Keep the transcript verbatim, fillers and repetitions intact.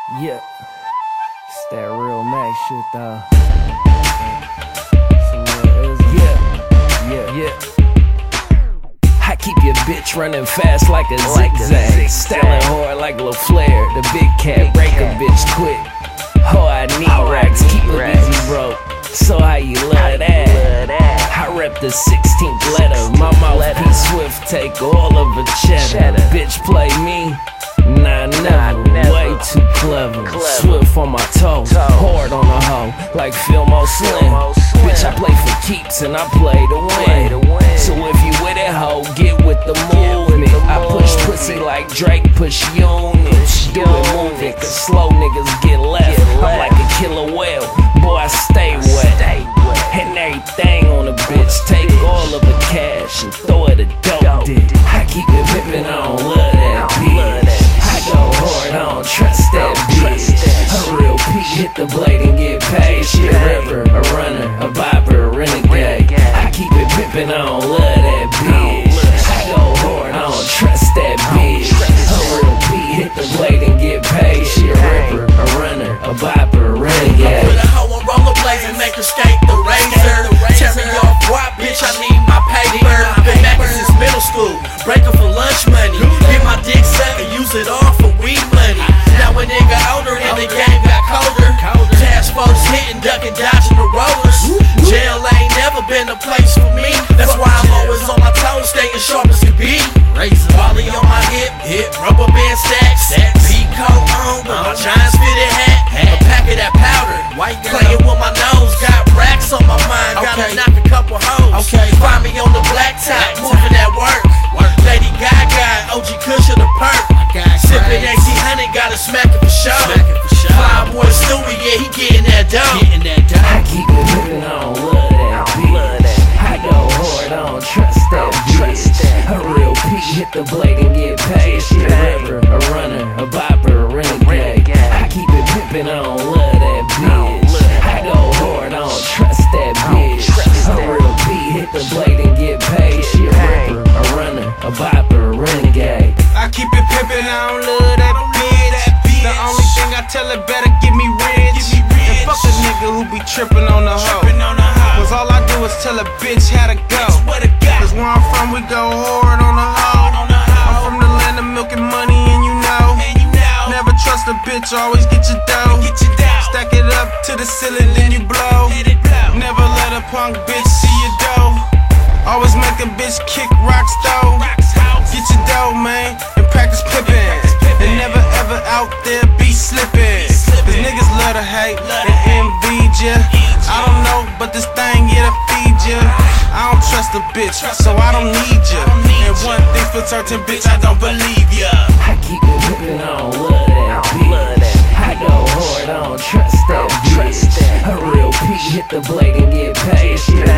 Yeah, it's that real Mac shit though. Some real ism. Yeah, yeah, yeah. I keep your bitch running fast like a like zigzag, styling hard like Lil Flair. The big cat break a bitch quick. Oh, I need racks, keep it easy broke. So how you love that? I rep the sixteenth letter. My mouthpiece swift, take all of a cheddar. Bitch play me. Nah, never, never. Way too clever. clever. Swift on my toes, toe. Hard on the hoe, like Filmo Slim. Slim. Bitch, I play for keeps and I play to win. To win. So if you with it, hoe, get with the movement. I push pussy like Drake push units. Do it, move it, cause slow niggas get left. Get left. I'm like a killer whale, boy, I stay wet. Stay wet. And everything on a bitch, take all of the cash and throw it a dope dick. I keep it pimpin', I don't love that bitch. Go hard, I don't trust that bitch. A real P, hit the blade and get paid. She a rapper, a runner, a bopper, a renegade. I keep it pimpin', I don't love that bitch. I go hard, I don't trust that bitch. A real P, hit the blade and get paid. She a rapper, a runner, a bopper, a renegade. Put a hoe on rollerblades and make her skate the razor. Tell me off what, bitch, I need my paper. Been back since middle school, break up for lunch money. Get my dick sucked and use it all for weed money. Now a nigga older and the game got colder. Task force hitting, ducking, dodging the rollers. Jail ain't never been a place for me. That's why I'm always on my toes, staying sharp as can be. Wally on my hip, hip, rubber band stacks. Peacoat on with my Giants fitted hat. A pack of that powder, playing with my nose. Got racks on my mind, gotta knock a couple hoes. Find me on the blacktop, moving that work. Lady Gaga, O G Kush of the perk. Sippin' eighteen hundred, gotta smack it for sure. Fly boy Stewie, yeah, he getting that dough. I keep it moving, I don't love that bitch. I go hard, I don't trust that bitch. A real P, hit the blade and get paid. She a rapper, a runner, a bopper, a renegade. I keep it pimpin', I don't love that bitch. I go hard, I don't trust that bitch. A real P, hit the blade and get paid. She a rapper, a runner, a bopper, a renegade. I keep it pimpin', I don't love that bitch. The only thing I tell her better get me rich. And fuck a nigga who be trippin' on the hoe. Cause all I do is tell a bitch how to go. Cause where I'm from, we go hard on the hoe. I'm from the land of milk and money, and you know. Never trust a bitch, always get your dough. Stack it up to the ceiling, then you blow. Never let a punk bitch see your dough. Always make a bitch kick rocks though. Get your dough, man, and practice pimpin'. And never ever out there be slippin'. Cause niggas love to hate and envy ya. I don't know, but this thing here to feed ya. I don't trust a bitch, so I don't need ya. And one thing for certain, bitch, I don't believe ya. I keep it pimpin', I don't love that bitch. I go hard, I don't trust that bitch. A real P, hit the blade and get paid. She a